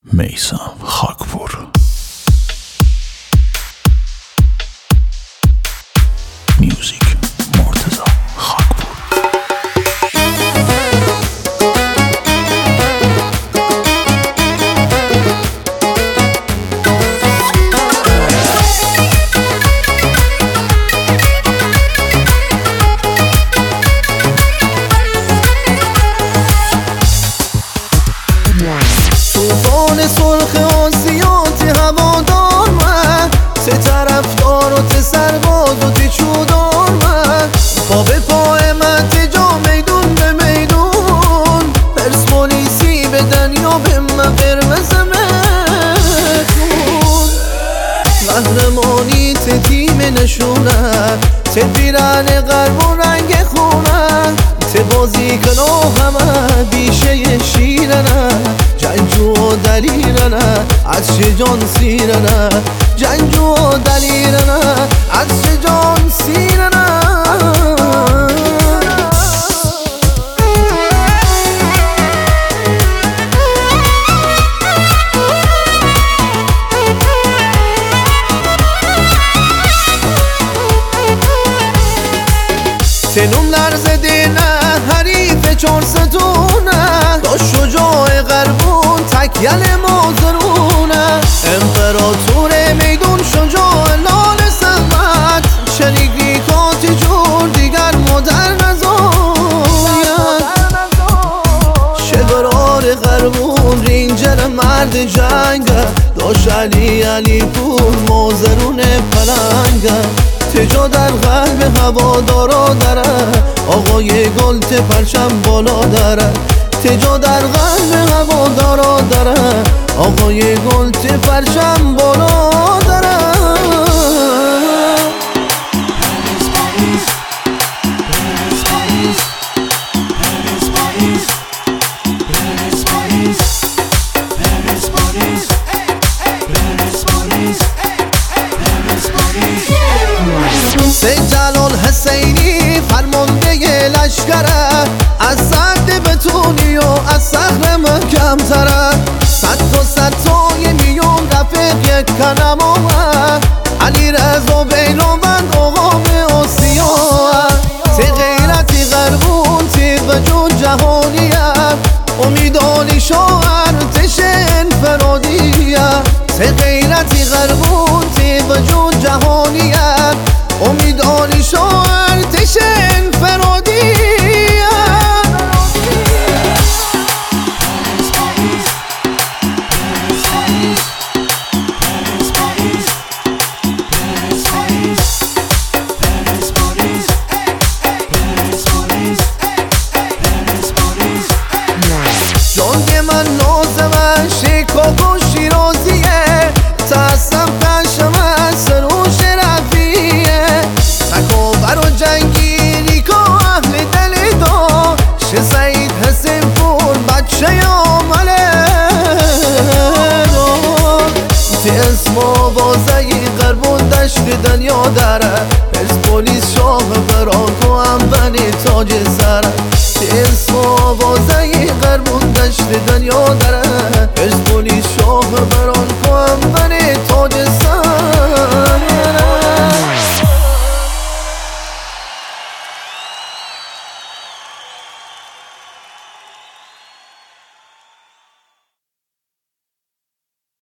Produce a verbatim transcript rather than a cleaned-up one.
میثم خاکپور. میوزیک مرتضی خاکپور. توفان سرخ آسیات هوادار من، ته طرفدار و ته سرباز و ته چودار من، پا به پای من ته جا میدون به میدون، پرسپولیسی بدن یا به من قرمز مخون، قهرمانی ته تیم نشونه، ته پیرن قلب و رنگ خونه، ته بازی کنو همه بیشه شیرنه، جنجو و دلیرنه از جان سیرنه، جنجو و دلیرنه از جان سیرنه. تنوم لرزده نه حریف چار ستونه، دا شجاع قربون تکیل مازرونه، امپراتور میدون شجاع لال سمت، شریک ریکاتی جور دیگر مدر نزاید، شبرار قربون رینجر مرد جنگه، داش علی علی پور مازرون پلنگه، تجا در قلب هوادارا داره، آقای گل ته پرچم بالا داره، تجا در قلب هوادارا داره، آقای گل ته پرچم بالا داره. سید جلال حسینی فرمانده لشکره، از سرد بتونی و از صخر محکم تره، صد تا صد تای میون رفیق یک کنم آمه، علی رضا بیروبند آقا به آسیا، تی غیرتی غربون تی وجود جهانیه، امیدانی شاعر تش انفرادیه، تی غیرتی غربون تی وجود جهانیه، امیدانی شاعر تش انفرادیه. جان من نازمه شیکاگو شیرازیه، تاسم پشم از سروش رفیه، تکاور و جنگیری که اهل دل دا، شه سعید حسین پور بچه عامله دا، تی اسم آوازهی قربون دشت دنیا داره، پرسپولیس شاه براکو هم بنی تاج سره، تی اسم آوازهی قربون دشت دنیا داره.